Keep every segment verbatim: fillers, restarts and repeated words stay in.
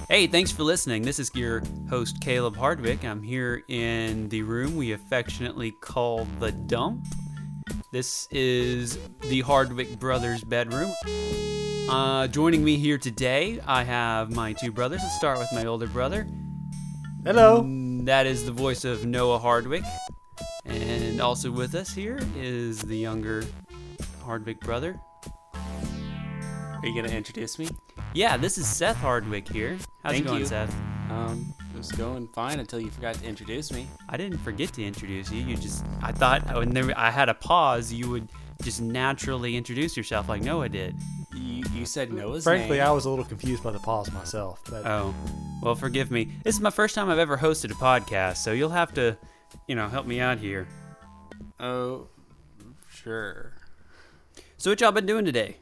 Hey, thanks for listening. This is your host, Caleb Hardwick. I'm here in the room we affectionately call the dump. This is the Hardwick brothers' bedroom. Uh, joining me here today, I have my two brothers. Let's start with my older brother. Hello. Mm, That is the voice of Noah Hardwick. And also with us here is the younger Hardwick brother. Are you going to introduce me? Yeah, this is Seth Hardwick here. How's Thank it going, you. Seth? Um, it was going fine until you forgot to introduce me. I didn't forget to introduce you. You just, I thought when there, I had a pause, you would just naturally introduce yourself like Noah did. You, you said Noah's Frankly, name. I was a little confused by the pause myself. But Oh, well, forgive me. This is my first time I've ever hosted a podcast, so you'll have to, you know, help me out here. Oh, sure. So what y'all been doing today?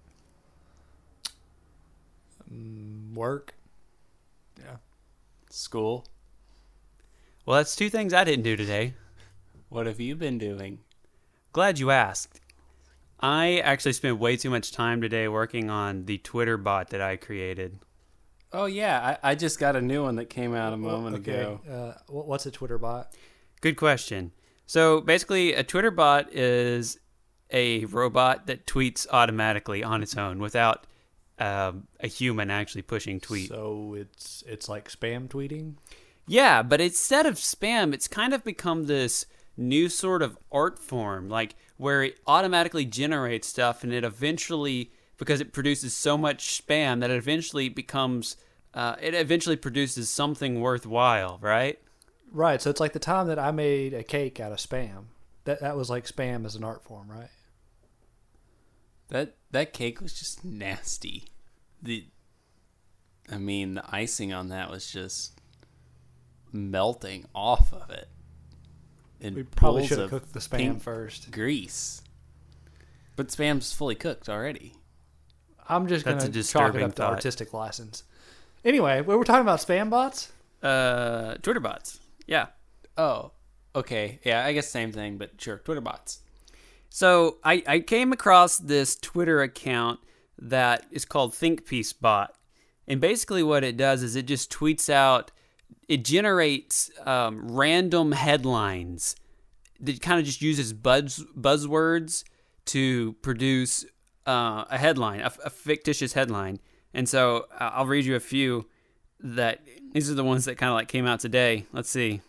work. Yeah. School. Well, that's two things I didn't do today. What have you been doing? Glad you asked. I actually spent way too much time today working on the Twitter bot that I created. Oh, yeah. I, I just got a new one that came out a moment okay. ago. Uh, wh- what's a Twitter bot? Good question. So basically, a Twitter bot is a robot that tweets automatically on its own without uh, a human actually pushing tweet. So it's it's like spam tweeting. Yeah, but instead of spam, it's kind of become this new sort of art form, like where it automatically generates stuff, and it eventually, because it produces so much spam, that it eventually becomes, uh, it eventually produces something worthwhile, right? Right. So it's like the time that I made a cake out of spam. That that was like spam as an art form, right? That that cake was just nasty. The, I mean, the icing on that was just melting off of it. In We probably pools should have of cooked the spam pink first. grease. But spam's fully cooked already. I'm just That's going a to chalk it disturbing up to thought. artistic license. Anyway, we were talking about spam bots. Uh, Twitter bots. Yeah. Oh, okay. Yeah, I guess same thing, but sure. Twitter bots. So I, I came across this Twitter account that is called ThinkPieceBot. And basically what it does is it just tweets out, it generates um, random headlines that kind of just uses buzz, buzzwords to produce uh, a headline, a, a fictitious headline. And so uh, I'll read you a few that, these are the ones that kind of like came out today. Let's see.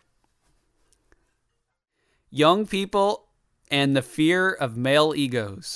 Young people and the fear of male egos.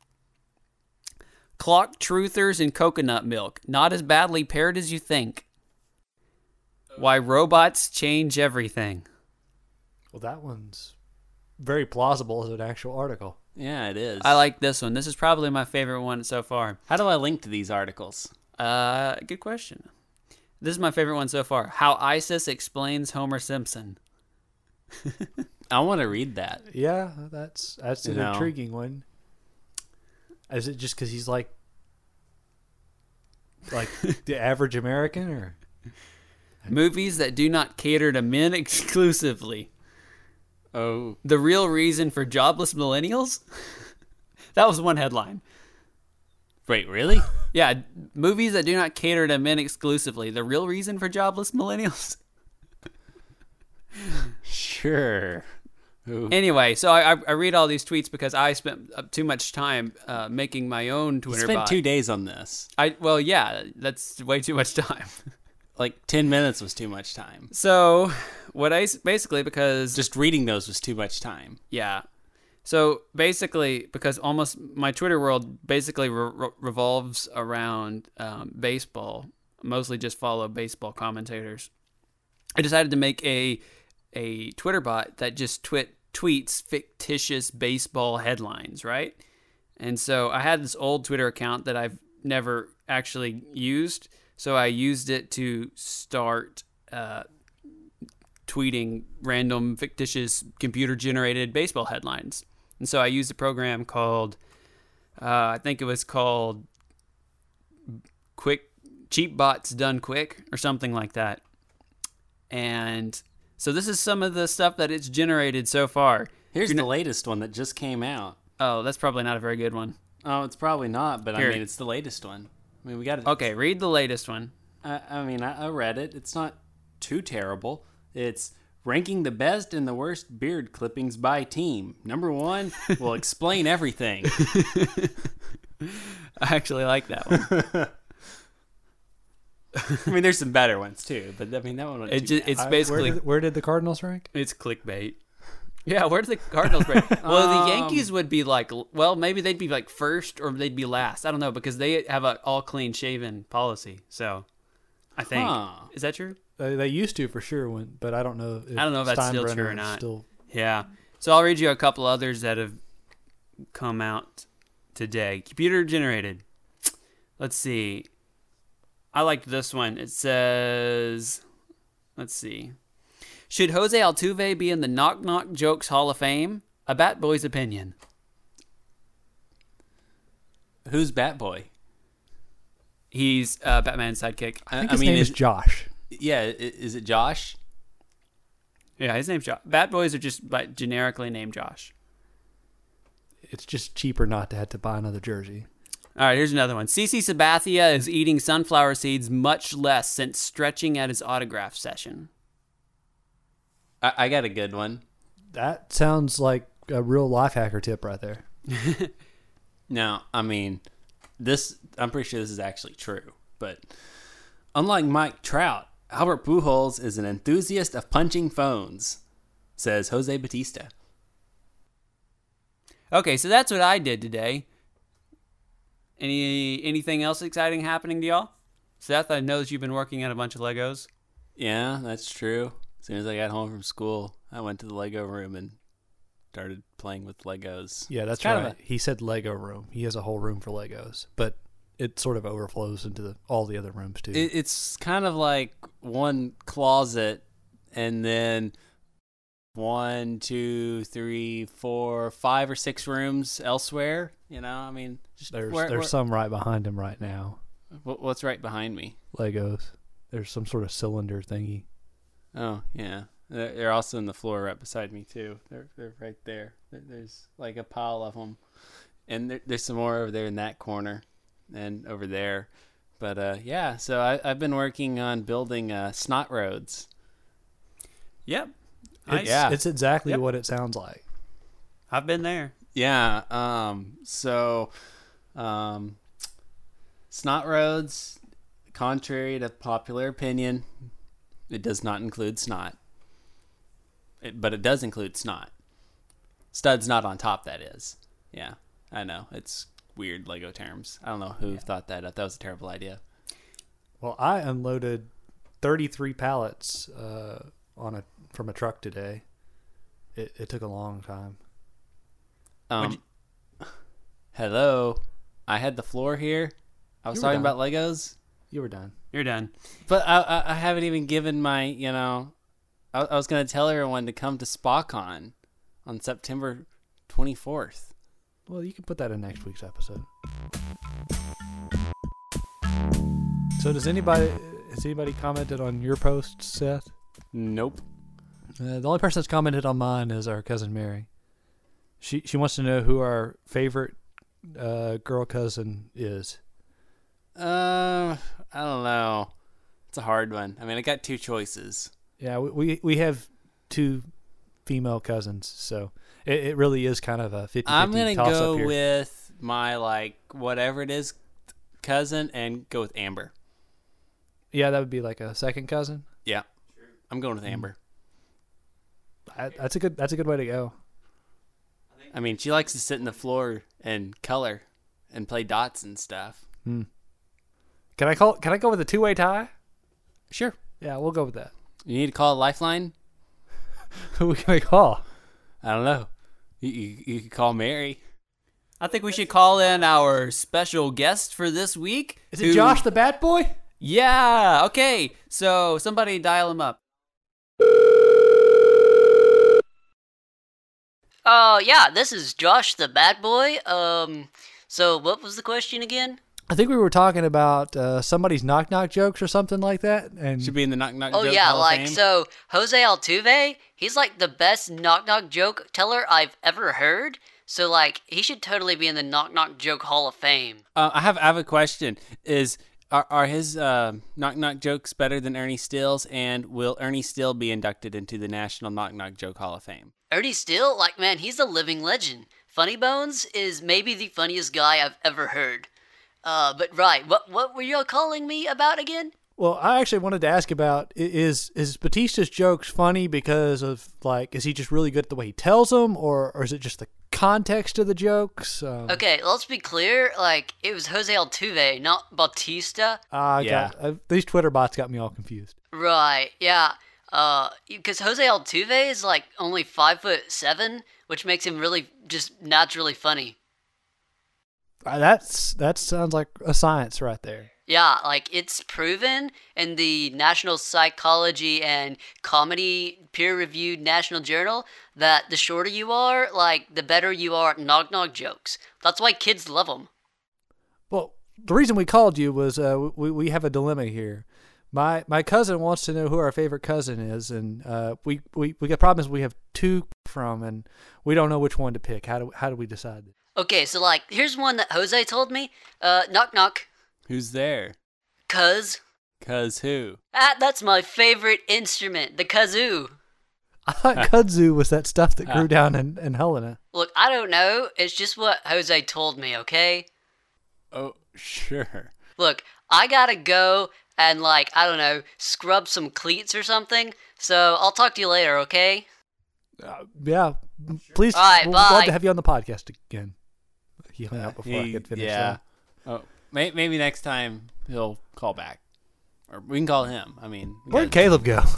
Clock truthers and coconut milk, not as badly paired as you think. Why robots change everything. Well, that one's very plausible as an actual article. Yeah, it is. I like this one. This is probably my favorite one so far. How do I link to these articles? Uh, good question. This is my favorite one so far. How ISIS explains Homer Simpson. I want to read that. Yeah, that's that's an You know. intriguing one. Is it just because he's like like the average American, or Movies that do not cater to men exclusively. Oh, The real reason for jobless millennials? That was one headline. wait, really? Yeah, movies that do not cater to men exclusively. The real reason for jobless millennials? Sure. Ooh. Anyway, so I, I read all these tweets because I spent uh, too much time uh, making my own You Twitter spent bot. two days on this. I well, yeah, that's way too much time. Like ten minutes was too much time. So what I s- basically because Just reading those was too much time. yeah, so basically because almost my Twitter world basically re- re- revolves around um, baseball. Mostly just follow baseball commentators. I decided to make a a Twitter bot that just twit tweets fictitious baseball headlines, right? And so I had this old Twitter account that I've never actually used, so I used it to start uh, tweeting random fictitious computer-generated baseball headlines. And so I used a program called, uh, I think it was called Quick Cheap Bots Done Quick or something like that. And so this is some of the stuff that it's generated so far. Here's You're the not- latest one that just came out. Oh, that's probably not a very good one. Oh, it's probably not, but Here. I mean, it's the latest one. I mean, we got to. Okay, read the latest one. I, I mean, I, I read it. It's not too terrible. It's ranking the best and the worst beard clippings by team. Number one will explain everything. I actually like that one. I mean, there's some better ones too, but I mean that one. It just, it's I- basically where did, where did the Cardinals rank? it's clickbait. Yeah, where's the Cardinals break? Well, Um, the Yankees would be like, well, maybe they'd be like first or they'd be last. I don't know because they have a all clean shaven policy. So, I think Huh. is that true? They, they used to for sure, when, but I don't know. If I don't know if that's still Steinbrenner true or is not. Still, Yeah. So I'll read you a couple others that have come out today. Computer generated. Let's see. I liked this one. It says, let's see. Should Jose Altuve be in the Knock Knock Jokes Hall of Fame? A Bat Boy's opinion. Who's Bat Boy? He's uh, Batman's sidekick. I think I his mean, name is is- Josh. Yeah, i- is it Josh? Yeah, his name's Josh. Bat Boys are just like, generically named Josh. It's just cheaper not to have to buy another jersey. All right, here's another one. CeCe Sabathia is eating sunflower seeds much less since stretching at his autograph session. I, I got a good one. That sounds like a real life hacker tip right there. Now, I mean, this I'm pretty sure this is actually true, but unlike Mike Trout, Albert Pujols is an enthusiast of punching phones, says Jose Batista. Okay, so that's what I did today. Any anything else exciting happening to y'all? Seth, I know that you've been working on a bunch of Legos. Yeah, that's true. As soon as I got home from school, I went to the Lego room and started playing with Legos. Yeah, that's It's kind right. of He said Lego room. He has a whole room for Legos, but it sort of overflows into the, all the other rooms too. A, it, it's kind of like one closet and then one, two, three, four, five or six rooms elsewhere. You know, I mean, just there's where- there's where- some right behind him right now. what- what's right behind me? Legos. There's some sort of cylinder thingy. Oh yeah, they're, they're also in the floor right beside me too. They're they're right there. There- There's like a pile of them, and there, there's some more over there in that corner, and over there. But uh, yeah, so I, I've been working on building uh, snot roads. Yep. It's, Nice. Yeah. it's exactly Yep. what it sounds like. I've been there. Yeah. Um. So, um, snot roads, contrary to popular opinion, it does not include snot. It, but it does include snot. Stud's not on top. That is. Yeah. I know it's weird Lego terms. I don't know who thought that up. That was a terrible idea. Well, I unloaded thirty-three pallets uh, on a from a truck today. It, it took a long time. Um. Hello. I had the floor here. I was You were talking done. about Legos. You were done. You're done. But I, I, I haven't even given my, you know, I, I was going to tell everyone to come to SpaCon on September twenty-fourth. Well, you can put that in next week's episode. So, does anybody has anybody commented on your post, Seth? Nope. Uh, the only person that's commented on mine is our cousin Mary. She she wants to know who our favorite uh, girl cousin is. Uh, I don't know. It's a hard one. I mean, I got two choices. Yeah, we we, we have two female cousins, so it, it really is kind of a fifty-fifty I'm going to toss go up here. with my, like, whatever it is cousin and go with Amber. Yeah, that would be like a second cousin. Yeah. I'm going with Amber. I, that's a good that's a good way to go. I mean, she likes to sit in the floor and color and play dots and stuff. Hmm. Can I call? Can I go with a two way tie? Sure. Yeah, we'll go with that. You need to call a lifeline? Who can I call? I don't know. You, you, you could call Mary. I think we should call in our special guest for this week. Is it who- Josh the Bat Boy? Yeah. Okay. So somebody dial him up. Uh, yeah, this is Josh the Bat Boy. Um, so what was the question again? I think we were talking about uh, somebody's knock knock jokes or something like that, and Should be in the knock knock. Oh joke yeah, Hall of like Fame. so Jose Altuve, he's like the best knock knock joke teller I've ever heard. So like he should totally be in the knock knock joke Hall of Fame. Uh, I have I have a question. Is Are, are his uh, knock knock jokes better than Ernie Stills? And will Ernie Still be inducted into the National Knock Knock Joke Hall of Fame? Ernie Still, like, man, he's a living legend. Funny Bones is maybe the funniest guy I've ever heard. Uh, but right, what what were you calling me about again? Well, I actually wanted to ask about i- is is Batista's jokes funny because of like is he just really good at the way he tells them, or or is it just the context of the jokes? Um, Okay, let's be clear. Like, it was Jose Altuve, not Bautista. I Yeah. got, uh, these Twitter bots got me all confused. Right, yeah. Uh, because Jose Altuve is like only five foot seven, which makes him really just naturally funny. Uh, that's that sounds like a science right there. Yeah, like it's proven in the National Psychology and Comedy peer-reviewed National Journal that the shorter you are, like the better you are at knock-knock jokes. That's why kids love them. Well, the reason we called you was uh, we we have a dilemma here. My my cousin wants to know who our favorite cousin is, and uh, we, we we got problems. We have two from, and we don't know which one to pick. How do how do we decide? Okay, so like, here's one that Jose told me. Uh, knock knock. Who's there? Cuz. Cuz who? Ah, that's my favorite instrument, the kazoo. I thought kudzu was that stuff that grew down in, in Helena. Look, I don't know. It's just what Jose told me, okay? Oh, sure. Look, I gotta go and, like, I don't know, scrub some cleats or something. So I'll talk to you later, okay? Uh, yeah, please. All right, we'd love bye. to have you on the podcast again. He hung up before I He- could finish yeah. that. Oh, may, maybe next time he'll call back, or we can call him. I mean, we Where'd gotta- Caleb go?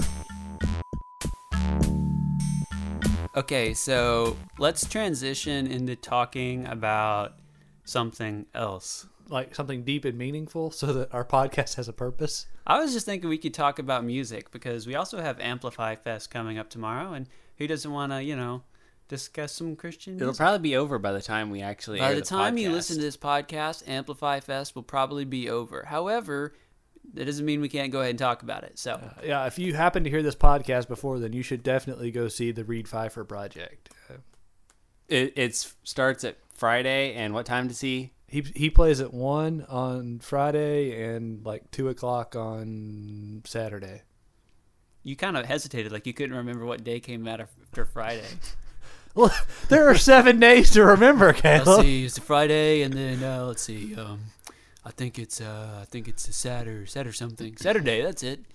Okay, so let's transition into talking about something else. Like something deep and meaningful, so that our podcast has a purpose. I was just thinking we could talk about music because we also have Amplify Fest coming up tomorrow, and who doesn't want to, you know, discuss some Christian It'll music? probably be over by the time we actually. By air the time you podcast. listen to this podcast, Amplify Fest will probably be over. However, that doesn't mean we can't go ahead and talk about it. So, Yeah, if you happen to hear this podcast before, then you should definitely go see the Reed Pfeiffer project. Uh, it it's starts at Friday, and what time to see? He he plays at one on Friday and like two o'clock on Saturday. you kind of hesitated, like you couldn't remember what day came out after Friday. Well, there are seven days to remember, Let's Caleb. see, it's a Friday, and then uh, let's see. Um, I think it's uh, I think it's a Saturday, Saturday something. Saturday, that's it.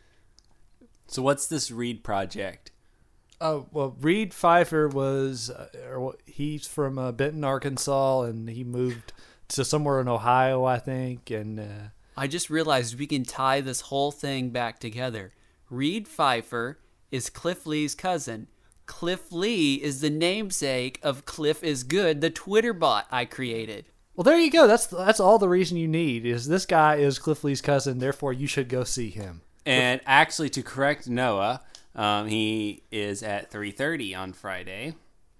So what's this Reed project? Oh well, Reed Pfeiffer was uh, or he's from uh, Benton, Arkansas, and he moved to somewhere in Ohio, I think. And uh, I just realized we can tie this whole thing back together. Reed Pfeiffer is Cliff Lee's cousin. Cliff Lee is the namesake of Cliff is Good, the Twitter bot I created. well, there you go. That's that's all the reason you need is this guy is Cliff Lee's cousin. Therefore, you should go see him. And actually, to correct Noah, um, he is at three thirty on Friday,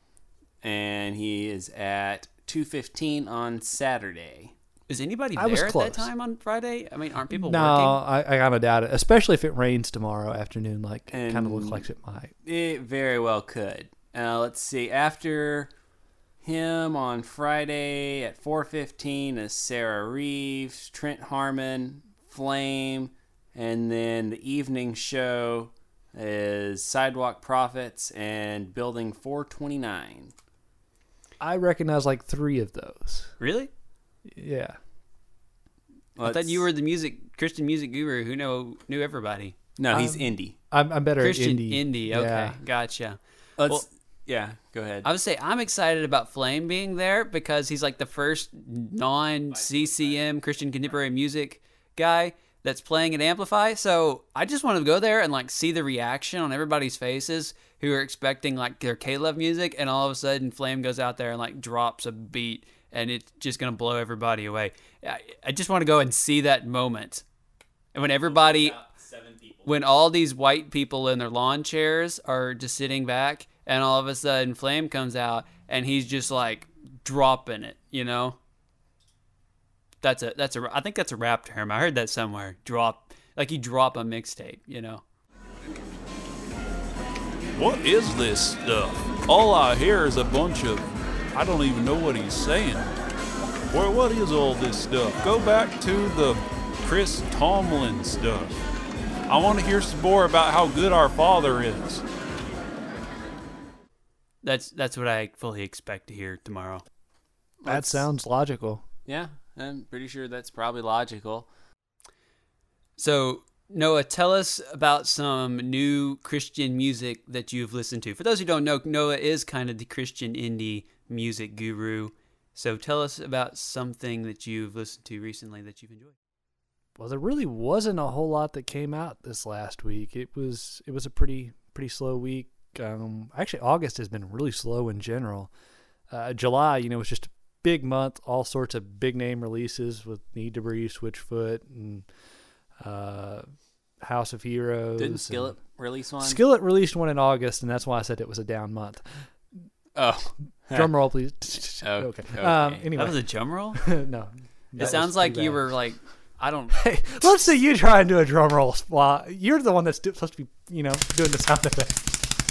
and he is at two fifteen on Saturday. Is anybody I was there at close. that time on Friday? I mean, aren't people No, working? I, I kind of doubt it, especially if it rains tomorrow afternoon. Like it kind of looks And- like it might. It very well could. Uh, let's see. After him on Friday at four fifteen is Sarah Reeves, Trent Harmon, Flame, and then the evening show is Sidewalk Prophets and Building four twenty-nine. I recognize like three of those. Really? Yeah. I thought you were the music Christian music guru who know knew everybody. No, he's Um, indie. I'm, I'm better Christian at indie. indie. Okay, Yeah. gotcha. Let's. well- yeah, go ahead. I would say I'm excited about Flame being there because he's like the first non-C C M Christian contemporary music guy that's playing at Amplify. So I just want to go there and like see the reaction on everybody's faces who are expecting like their K-Love music, and all of a sudden Flame goes out there and like drops a beat, and it's just gonna blow everybody away. I, I just want to go and see that moment, and when everybody. When all these white people in their lawn chairs are just sitting back, and all of a sudden Flame comes out and he's just like dropping it, you know? That's a that's a I think that's a rap term. I heard that somewhere. Drop, like you drop a mixtape, you know? What is this stuff? All I hear is a bunch of, I don't even know what he's saying. Well, what is all this stuff? Go back to the Chris Tomlin stuff. I want to hear some more about how good our Father is. That's that's what I fully expect to hear tomorrow. That That's- sounds logical. Yeah, I'm pretty sure that's probably logical. So, Noah, tell us about some new Christian music that you've listened to. For those who don't know, Noah is kind of the Christian indie music guru. So tell us about something that you've listened to recently that you've enjoyed. Well, there really wasn't a whole lot that came out this last week. It was it was a pretty pretty slow week. Um, actually, August has been really slow in general. Uh, July, you know, was just a big month. All sorts of big name releases with Need to Breathe, Switchfoot, and uh, House of Heroes. Didn't and- Skillet release one? Skillet released one in August, and that's why I said it was a down month. Oh. Drum roll, please. Okay, okay. Um, okay. anyway, That was a drum roll? no. It sounds like you were like, I don't. Hey, let's see you try and do a drum roll. While you're the one that's do, supposed to be, you know, doing the sound effect.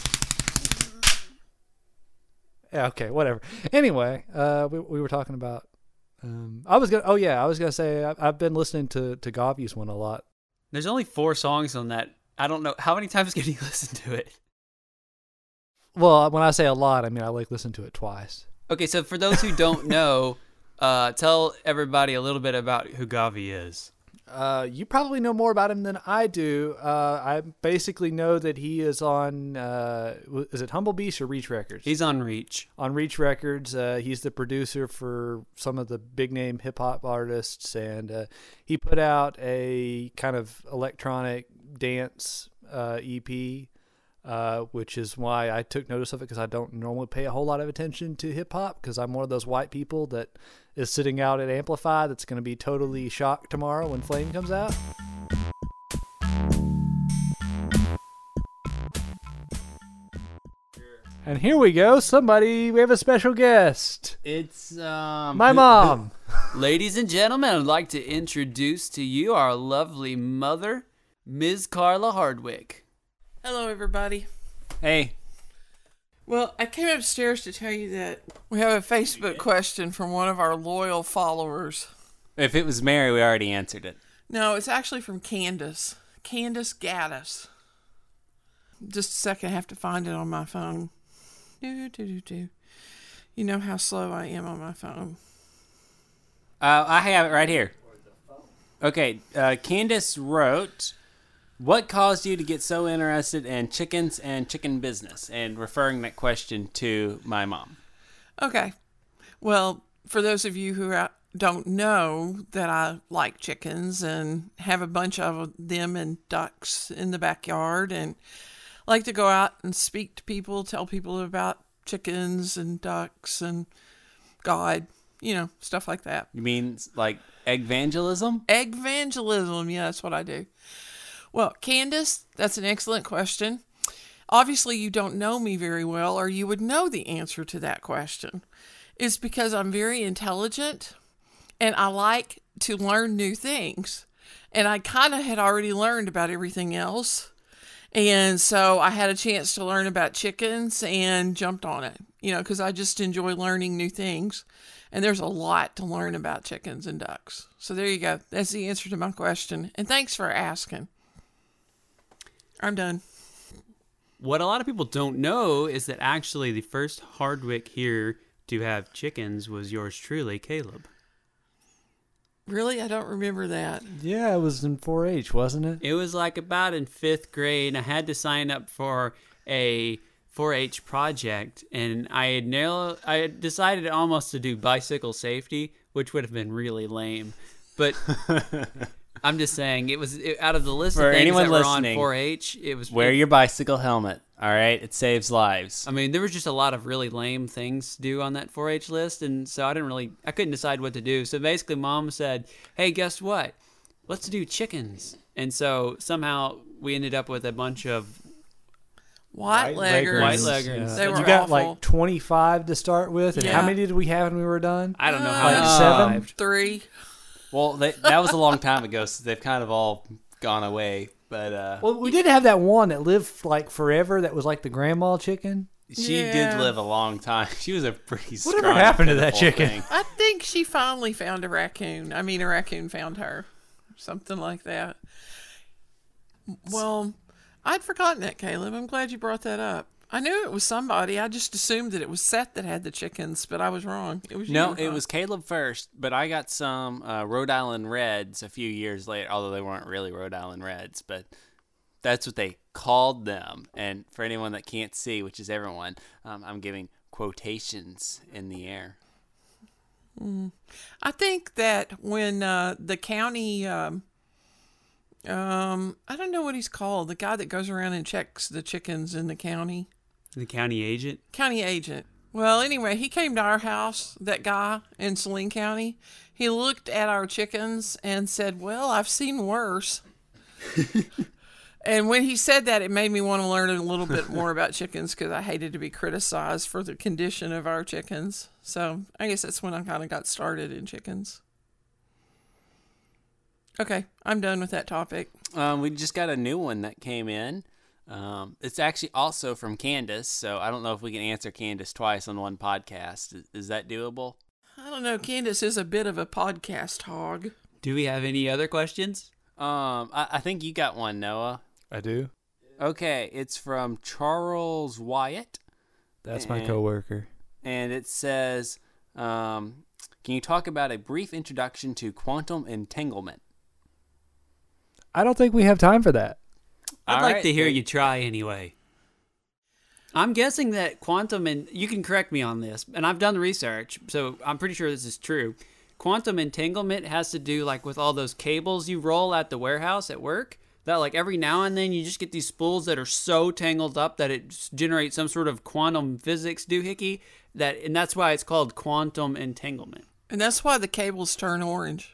Yeah. Okay. Whatever. Anyway, uh, we we were talking about. Um, I was gonna. Oh yeah, I was gonna say I, I've been listening to to Gavi's one a lot. There's only four songs on that. I don't know. How many times can you listen to it? Well, when I say a lot, I mean I like listen to it twice. Okay, so for those who don't know, uh, tell everybody a little bit about who Gavi is. Uh, you probably know more about him than I do. Uh, I basically know that he is on. Uh, w- is it Humble Beast or Reach Records? He's on Reach. on Reach Records. Uh, he's the producer for some of the big name hip hop artists, and uh, he put out a kind of electronic dance uh, E P, uh, which is why I took notice of it, because I don't normally pay a whole lot of attention to hip hop, because I'm one of those white people that is sitting out at Amplify that's going to be totally shocked tomorrow when Flame comes out. And here we go. Somebody, we have a special guest. It's um My who- mom. Ladies and gentlemen, I'd like to introduce to you our lovely mother, Miz Carla Hardwick. Hello, everybody. Hey, Well, I came upstairs to tell you that we have a Facebook question from one of our loyal followers. if it was Mary, we already answered it. No, it's actually from Candace. Candace Gaddis. Just a second, I have to find it on my phone. Do, do, do, do. You know how slow I am on my phone. Uh, I have it right here. Okay, uh, Candace wrote, "What caused you to get so interested in chickens and chicken business?" And referring that question to my mom. Okay. Well, for those of you who are- don't know that I like chickens and have a bunch of them and ducks in the backyard and like to go out and speak to people, tell people about chickens and ducks and God, you know, stuff like that. You mean like eggvangelism? Egg evangelism, yeah, that's what I do. Well, Candace, that's an excellent question. Obviously, you don't know me very well, or you would know the answer to that question. It's because I'm very intelligent and I like to learn new things. And I kind of had already learned about everything else. And so I had a chance to learn about chickens and jumped on it, you know, because I just enjoy learning new things. And there's a lot to learn about chickens and ducks. So there you go. That's the answer to my question. And thanks for asking. I'm done. What a lot of people don't know is that actually the first Hardwick here to have chickens was yours truly, Caleb. Really? I don't remember that. Yeah, it was in four H, wasn't it? It was like about in fifth grade. I had to sign up for a four H project, and I had narrow, I had decided almost to do bicycle safety, which would have been really lame. But I'm just saying, it was it, out of the list For of things anyone that were on listening, four H. It was Wear it- your bicycle helmet. All right, it saves lives. I mean, there was just a lot of really lame things to do on that four H list, and so I didn't really, I couldn't decide what to do. So basically, Mom said, "Hey, guess what? Let's do chickens." And so somehow we ended up with a bunch of White leggers. White leggers. They were you got awful. like twenty-five to start with, and how Yeah. many did we have when we were done? I don't know how Like many seven? survived. Three. Well, they, that was a long time ago, so they've kind of all gone away. But uh, Well, we did have that one that lived like forever. That was like the grandma chicken. she Yeah. did live a long time. She was a pretty strong. Whatever happened to that pitiful chicken? thing. I think she finally found a raccoon. I mean, a raccoon found her. something like that. Well, I'd forgotten that, Caleb. I'm glad you brought that up. I knew it was somebody. I just assumed that it was Seth that had the chickens, but I was wrong. It was you. No, huh? it was Caleb first, but I got some uh, Rhode Island Reds a few years later, although they weren't really Rhode Island Reds, but that's what they called them. And for anyone that can't see, which is everyone, um, I'm giving quotations in the air. Mm. I think that when uh, the county, um, um, I don't know what he's called, the guy that goes around and checks the chickens in the county. The county agent. County agent. Well, anyway, he came to our house, that guy in Saline County. He looked at our chickens and said, well, I've seen worse. And when he said that, it made me want to learn a little bit more about chickens because I hated to be criticized for the condition of our chickens. So I guess that's when I kind of got started in chickens. Okay, I'm done with that topic. Um, we just got a new one that came in. Um, it's actually also from Candace, so I don't know if we can answer Candace twice on one podcast. Is, is that doable? I don't know. Candace is a bit of a podcast hog. Do we have any other questions? Um, I, I think you got one, Noah. I do. Okay, it's from Charles Wyatt. That's my And- coworker. And it says, um, can you talk about a brief introduction to quantum entanglement? I don't think we have time for that. I'd All like right, to hear then. you try anyway. I'm guessing that quantum, and you can correct me on this, and I've done the research, so I'm pretty sure this is true. Quantum entanglement has to do like with all those cables you roll at the warehouse at work. That like every now and then you just get these spools that are so tangled up that it s- generates some sort of quantum physics doohickey. That and that's why it's called quantum entanglement. And that's why the cables turn orange.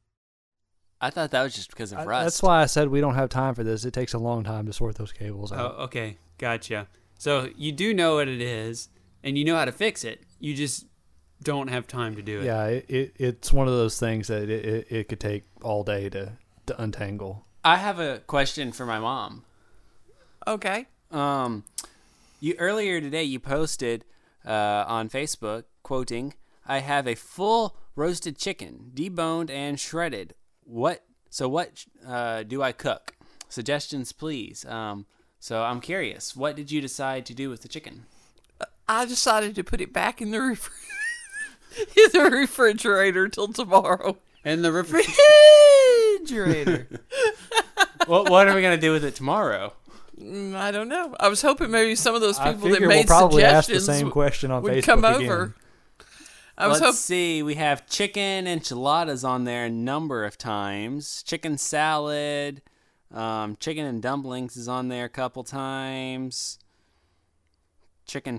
I thought that was just because of I- rust. that's why I said we don't have time for this. It takes a long time to sort those cables out. Oh, okay, gotcha. So you do know what it is, and you know how to fix it. You just don't have time to do it. Yeah, it, it it's one of those things that it, it, it could take all day to, to untangle. I have a question for my mom. Okay. Um, you earlier today you posted uh, on Facebook quoting, "I have a full roasted chicken, deboned and shredded. What? So what uh, do I cook? Suggestions, please." Um, so I'm curious, what did you decide to do with the chicken? I decided to put it back in the, refri- in the refrigerator till tomorrow. And the refrigerator. what What are we gonna do with it tomorrow? Mm, I don't know. I was hoping maybe some of those I people that figure made we'll probably ask the suggestions same w- question on would Facebook come again. over. I was Let's hoping. see. We have chicken enchiladas on there a number of times. Chicken salad, um, chicken and dumplings is on there a couple times. Chicken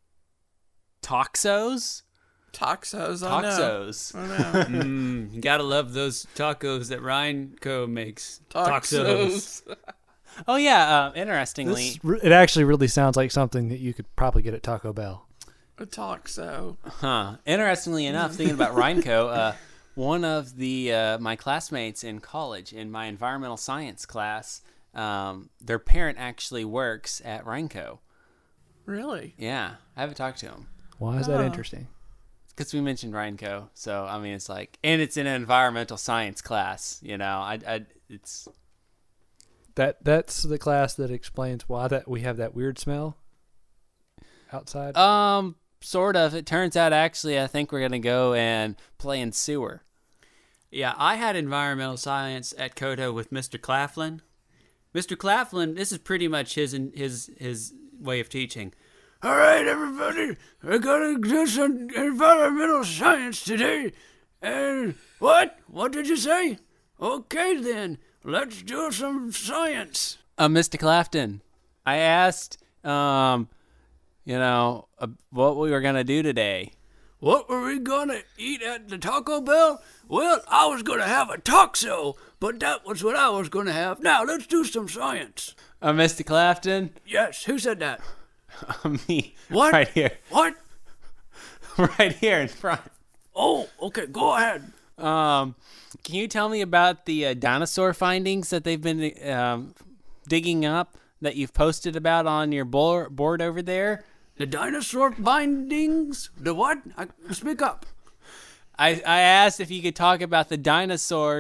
toxos, Toxos. I know. toxos. I know. mm, you gotta love those tacos that Ryan Co makes. Toxos. Oh yeah. Uh, interestingly, This, re- it actually really sounds like something that you could probably get at Taco Bell. A toxo. huh? Interestingly enough, thinking about Rhineco, uh, one of the uh, my classmates in college in my environmental science class, um, their parent actually works at Rhineco. Really? Yeah, I haven't talked to him. Why is that Oh. interesting? Because we mentioned Rhineco, so I mean, it's like, and it's in an environmental science class. You know, I, I, it's That that's the class that explains why that we have that weird smell outside. um sort of. It turns out, actually, I think we're gonna go and play in sewer. Yeah, I had environmental science at Coto with Mister Claflin. Mister Claflin, this is pretty much his his his way of teaching. All right, everybody, we're gonna do some environmental science today. And what? What did you say? Okay, then let's do some science. Uh, Mister Clafton, I asked, um, you know, uh, what we were gonna do today. What were we gonna eat at the Taco Bell? Well, I was gonna have a toxo, but that was what I was gonna have. Now let's do some science. Uh, Mister Clafton, Yes, who said that? me, What? right here, What? right here in front. Oh, okay, go ahead. Um, can you tell me about the uh, dinosaur findings that they've been um, digging up that you've posted about on your board board over there? The dinosaur findings? The what? I, speak up. I, I asked if you could talk about the dinosaurs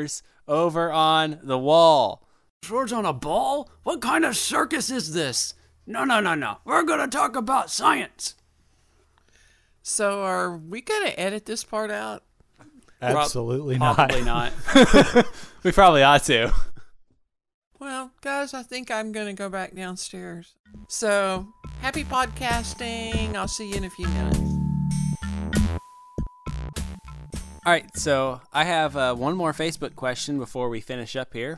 over on the wall. Swords on a ball? What kind of circus is this? No, no, no, no. We're going to talk about science. So are we going to edit this part out? Absolutely not. Probably not. We probably ought to. Well, guys, I think I'm going to go back downstairs. So, happy podcasting. I'll see you in a few minutes. All right, so I have uh, one more Facebook question before we finish up here.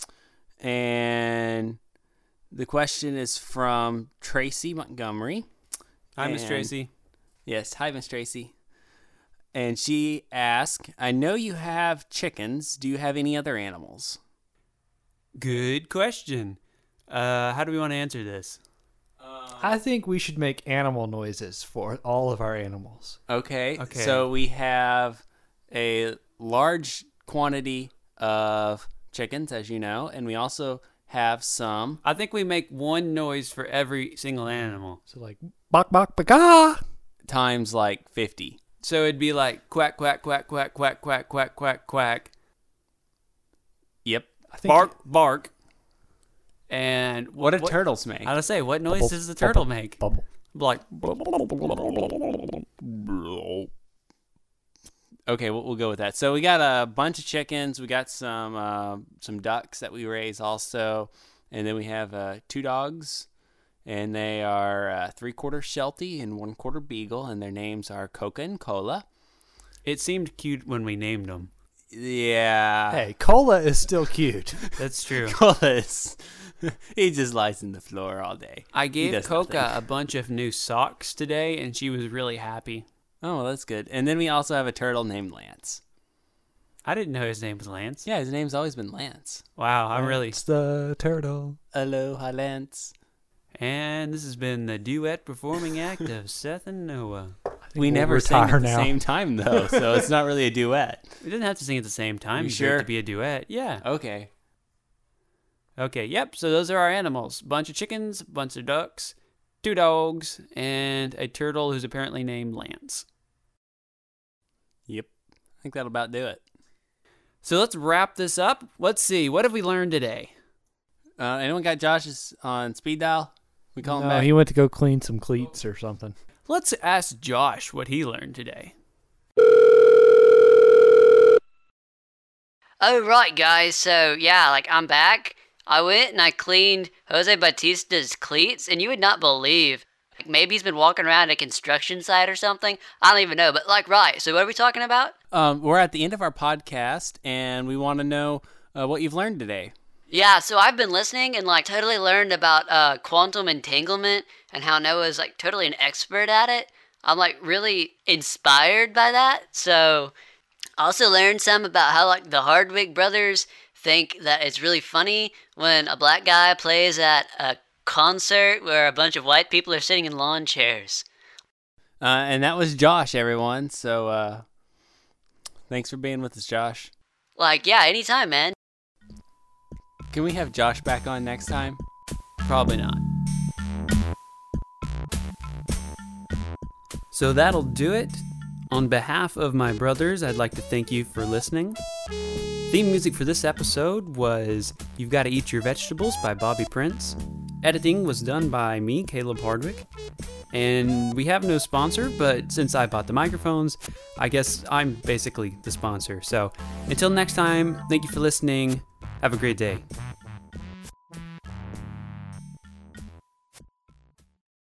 And the question is from Tracy Montgomery. Hi, Miss And- Tracy. Yes, hi, Miss Tracy. And she asked, I know you have chickens. Do you have any other animals? Good question. Uh, how do we want to answer this? I think we should make animal noises for all of our animals. Okay. Okay. So we have a large quantity of chickens, as you know, and we also have some. I think we make one noise for every single animal. So like, bok bok baka. Times like fifty. So it'd be like quack, quack, quack, quack, quack, quack, quack, quack, quack. Yep. I think Bark, bark. And What do turtles make? I was say, what noise Bubble, does the turtle bubble, make? Bubble. Like, Okay, we'll, we'll go with that. So we got a bunch of chickens. We got some uh, some ducks that we raise also, and then we have uh, two dogs, and they are uh, three quarter Sheltie and one quarter Beagle, and their names are Coca and Cola. it seemed cute when we named them. Yeah. Hey, Cola is still cute. That's true. Cola is he just lies in the floor all day. I He gave does Coca nothing. a bunch of new socks today, and she was really happy. Oh, well, that's good. And then we also have a turtle named Lance. I didn't know his name was Lance. Yeah, his name's always been Lance. Wow, I'm really. It's the turtle. Aloha, Lance. And this has been the duet performing act of Seth and Noah. We we'll never sang retire at the now. same time, though, so it's not really a duet. We didn't have to sing at the same time. You for it sure? to be a duet. Yeah. Okay. Okay, yep. So those are our animals. Bunch of chickens, bunch of ducks, two dogs, and a turtle who's apparently named Lance. Yep. I think that'll about do it. So let's wrap this up. Let's see. What have we learned today? Uh, anyone got Josh's on speed dial? We call him No, back. he went to go clean some cleats or something. Let's ask Josh what he learned today. Oh, right, guys. So, yeah, like, I'm back. I went and I cleaned Jose Bautista's cleats, and you would not believe. Like, maybe he's been walking around a construction site or something. I don't even know. But, like, right. So, what are we talking about? Um, we're at the end of our podcast, and we want to know uh, what you've learned today. Yeah, so I've been listening and, like, totally learned about uh, quantum entanglement and how Noah's, like, totally an expert at it. I'm, like, really inspired by that. So, I also learned some about how, like, the Hardwick brothers think that it's really funny when a black guy plays at a concert where a bunch of white people are sitting in lawn chairs. Uh, and that was Josh, everyone. So uh, thanks for being with us, Josh. Like, yeah, anytime, man. Can we have Josh back on next time? Probably not. So that'll do it. On behalf of my brothers, I'd like to thank you for listening. Theme music for this episode was You've Gotta Eat Your Vegetables by Bobby Prince. Editing was done by me, Caleb Hardwick. And we have no sponsor, but since I bought the microphones, I guess I'm basically the sponsor. So until next time, thank you for listening. Have a great day.